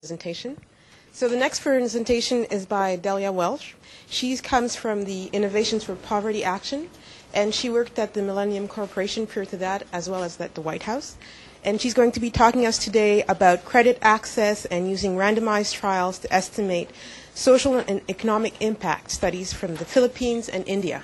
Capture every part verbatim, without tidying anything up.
presentation. So the next presentation is by Delia Welsh. She comes from the Innovations for Poverty Action, and she worked at the Millennium Corporation prior to that, as well as at the White House. And she's going to be talking to us today about credit access and using randomized trials to estimate social and economic impact studies from the Philippines and India.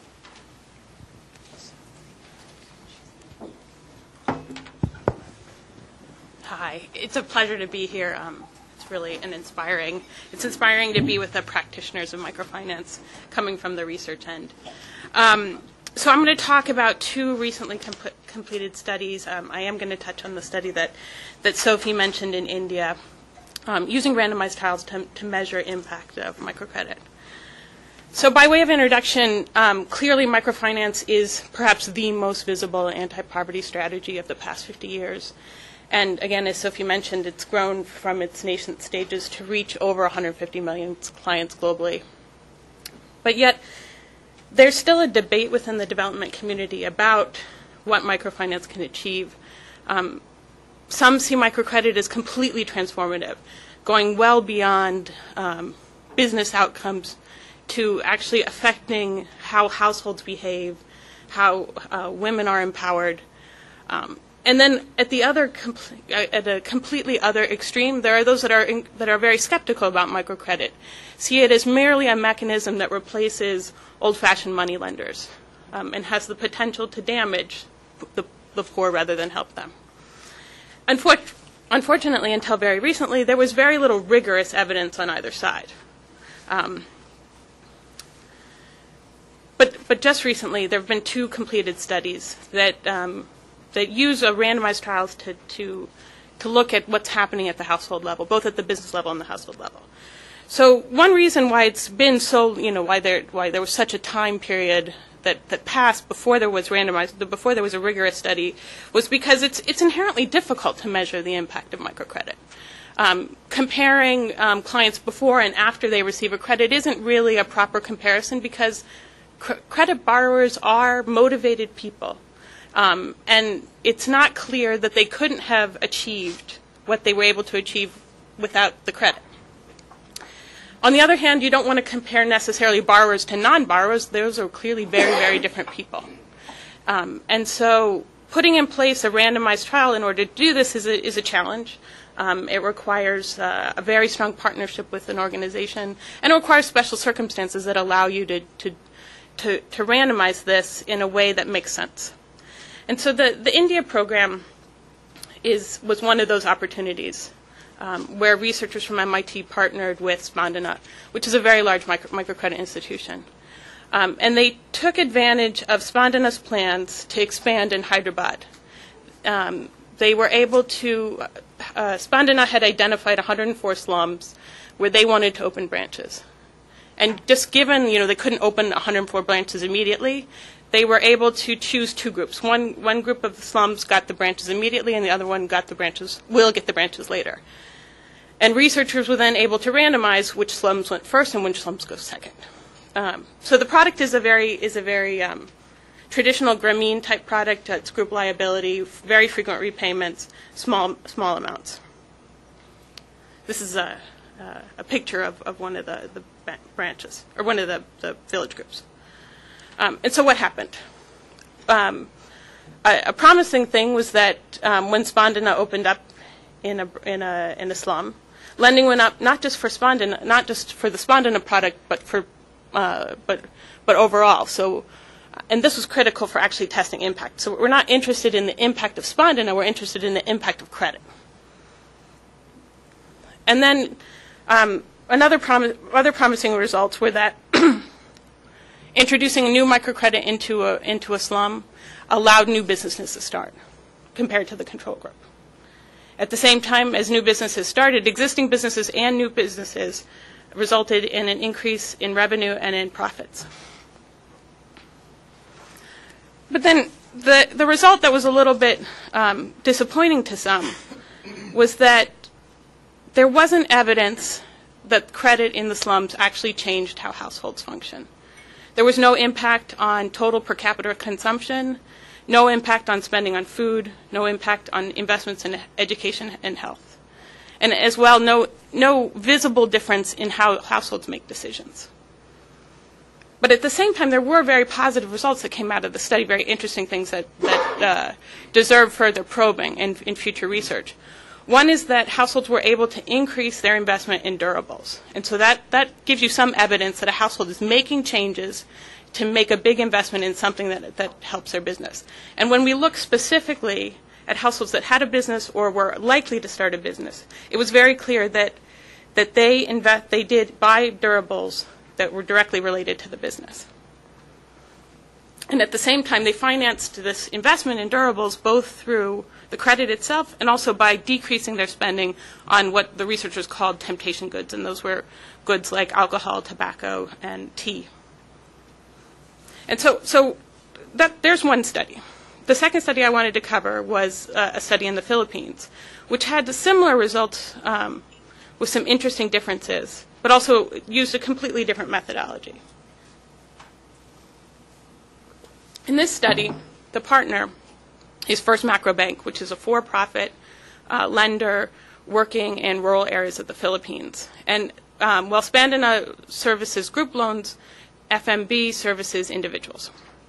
Hi, it's a pleasure to be here. Um, it's really an inspiring, it's inspiring to be with the practitioners of microfinance coming from the research end. Um, so I'm going to talk about two recently com completed studies. Um, I am going to touch on the study that, that Sophie mentioned in India, um, using randomized trials to, to measure impact of microcredit. So by way of introduction, um, clearly microfinance is perhaps the most visible anti-poverty strategy of the past fifty years. And again, as Sophie mentioned, it's grown from its nascent stages to reach over one hundred fifty million clients globally. But yet, there's still a debate within the development community about what microfinance can achieve. Um, some see microcredit as completely transformative, going well beyond um, business outcomes to actually affecting how households behave, how uh, women are empowered. Um, And then at the other, at a completely other extreme, there are those that are in, that are very skeptical about microcredit, see it as merely a mechanism that replaces old-fashioned money lenders, um, and has the potential to damage the, the poor rather than help them. Unfor unfortunately, until very recently, there was very little rigorous evidence on either side. Um, but but just recently, there have been two completed studies that. Um, that use a randomized trials to, to, to look at what's happening at the household level, both at the business level and the household level. So one reason why it's been so, you know, why there, why there was such a time period that, that passed before there was randomized, before there was a rigorous study, was because it's, it's inherently difficult to measure the impact of microcredit. Um, comparing um, clients before and after they receive a credit isn't really a proper comparison because cr credit borrowers are motivated people. Um, and it's not clear that they couldn't have achieved what they were able to achieve without the credit. On the other hand, you don't want to compare necessarily borrowers to non-borrowers. Those are clearly very, very different people. Um, and so putting in place a randomized trial in order to do this is a, is a challenge. Um, it requires uh, a very strong partnership with an organization, and it requires special circumstances that allow you to, to, to, to randomize this in a way that makes sense. And so the, the India program is, was one of those opportunities um, where researchers from M I T partnered with Spandana, which is a very large micro, microcredit institution. Um, and they took advantage of Spandana's plans to expand in Hyderabad. Um, they were able to, uh, Spandana had identified one hundred four slums where they wanted to open branches. And just given, you know, they couldn't open one hundred four branches immediately, they were able to choose two groups. One, one group of the slums got the branches immediately, and the other one got the branches, will get the branches later. And researchers were then able to randomize which slums went first and which slums go second. Um, so the product is a very, is a very um, traditional Grameen type product. Uh, it's group liability, very frequent repayments, small, small amounts. This is a, uh, a picture of, of one of the, the branches, or one of the, the village groups. Um, and so what happened? Um, a, a promising thing was that um, when Spandana opened up in a, in, a, in a slum, lending went up not just for Spandana, not just for the Spandana product, but for uh, but but overall. So, and this was critical for actually testing impact. So we're not interested in the impact of Spandana; we're interested in the impact of credit. And then um, another prom other promising results were that. Introducing a new microcredit into a, into a slum allowed new businesses to start compared to the control group. At the same time as new businesses started, existing businesses and new businesses resulted in an increase in revenue and in profits. But then the, the result that was a little bit um, disappointing to some was that there wasn't evidence that credit in the slums actually changed how households function. There was no impact on total per capita consumption, no impact on spending on food, no impact on investments in education and health. and as well, no, no visible difference in how households make decisions. But at the same time, there were very positive results that came out of the study, very interesting things that, that uh, deserve further probing in, in future research. One is that households were able to increase their investment in durables. And so that, that gives you some evidence that a household is making changes to make a big investment in something that, that helps their business. And when we look specifically at households that had a business or were likely to start a business, it was very clear that, that they, invest, they did buy durables that were directly related to the business. And at the same time, they financed this investment in durables both through the credit itself and also by decreasing their spending on what the researchers called temptation goods, and those were goods like alcohol, tobacco, and tea. And so, so that, there's one study. The second study I wanted to cover was uh, a study in the Philippines, which had similar results um, with some interesting differences, but also used a completely different methodology. In this study, the partner is First Macro Bank, which is a for-profit uh, lender working in rural areas of the Philippines. And um, while Spandana services group loans, F M B services individuals.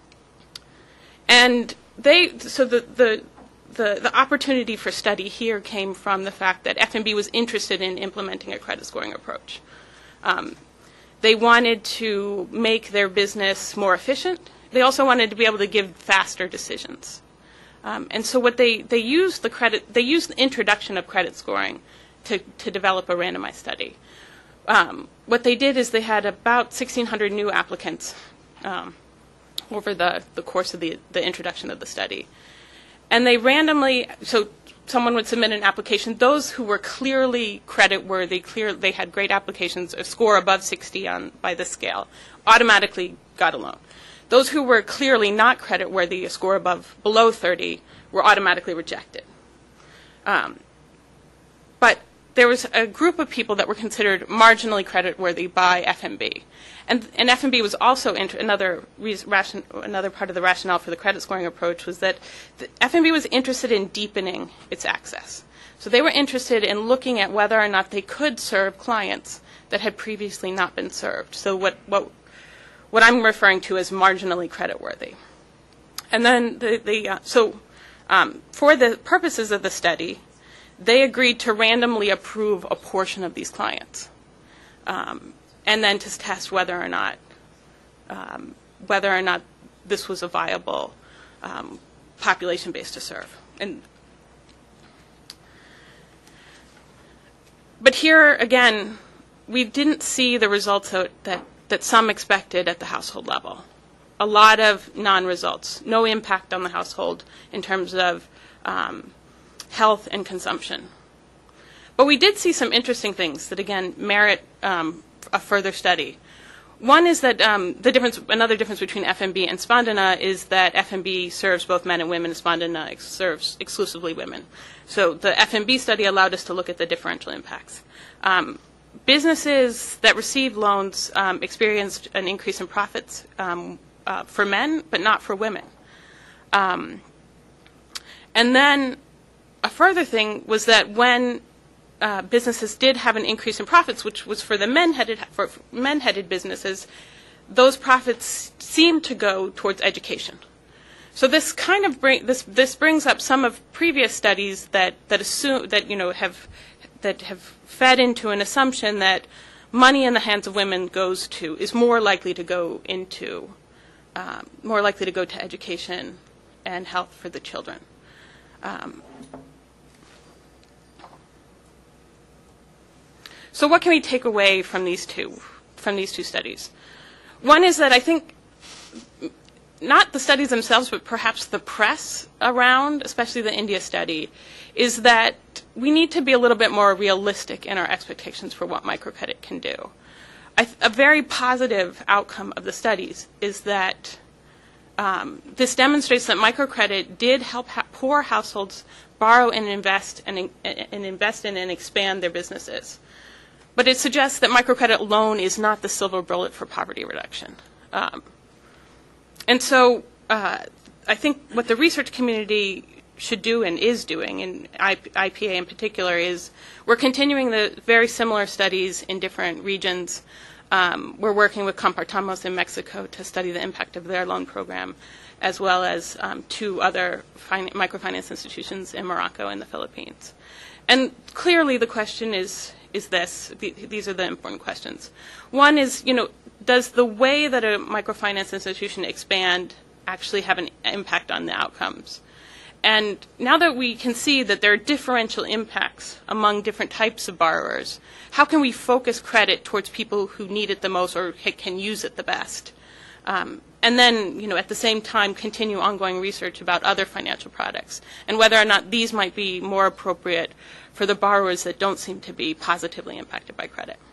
And they, so the, the, the, the opportunity for study here came from the fact that F M B was interested in implementing a credit scoring approach. Um, they wanted to make their business more efficient. They also wanted to be able to give faster decisions. Um, and so what they, they used the credit, they used the introduction of credit scoring to, to develop a randomized study. Um, what they did is they had about sixteen hundred new applicants um, over the, the course of the, the introduction of the study. And they randomly, so someone would submit an application. Those who were clearly credit-worthy, clear, they had great applications, a score above sixty on, by the scale, automatically got a loan. Those who were clearly not credit-worthy, a score above below thirty, were automatically rejected. Um, but there was a group of people that were considered marginally credit-worthy by F M B. And, and F M B was also, int- another, ration, another part of the rationale for the credit scoring approach was that the F M B was interested in deepening its access. So they were interested in looking at whether or not they could serve clients that had previously not been served. So what, what what I'm referring to as marginally creditworthy. And then the, the uh, so um, for the purposes of the study, they agreed to randomly approve a portion of these clients, um, and then to test whether or not um, whether or not this was a viable um, population base to serve. And but here again, we didn't see the results that, that that some expected at the household level. A lot of non-results, no impact on the household in terms of um, health and consumption. But we did see some interesting things that, again, merit um, a further study. One is that um, the difference, another difference between F M B and Spandana is that F M B serves both men and women, and Spandana ex- serves exclusively women. So the F M B study allowed us to look at the differential impacts. Um, Businesses that received loans um, experienced an increase in profits um, uh, for men, but not for women. Um, and then a further thing was that when uh, businesses did have an increase in profits, which was for the men-headed for men-headed businesses, those profits seemed to go towards education. So this kind of bring this this brings up some of previous studies that that assume that you know have that have fed into an assumption that money in the hands of women goes to is more likely to go into um, more likely to go to education and health for the children. Um, so what can we take away from these two from these two studies? One is that I think not the studies themselves, but perhaps the press around, especially the India study, is that we need to be a little bit more realistic in our expectations for what microcredit can do. I th- a very positive outcome of the studies is that um, this demonstrates that microcredit did help ha- poor households borrow and invest and, in- and invest in and expand their businesses. But it suggests that microcredit alone is not the silver bullet for poverty reduction. Um, And so uh, I think what the research community should do and is doing, and I P A in particular, is we're continuing the very similar studies in different regions. Um, we're working with Compartamos in Mexico to study the impact of their loan program, as well as um, two other fin- microfinance institutions in Morocco and the Philippines. And clearly the question is, is this, these are the important questions. One is, you know, does the way that a microfinance institution expand actually have an impact on the outcomes? And now that we can see that there are differential impacts among different types of borrowers, how can we focus credit towards people who need it the most or can use it the best? Um, and then, you know, at the same time, continue ongoing research about other financial products and whether or not these might be more appropriate for the borrowers that don't seem to be positively impacted by credit.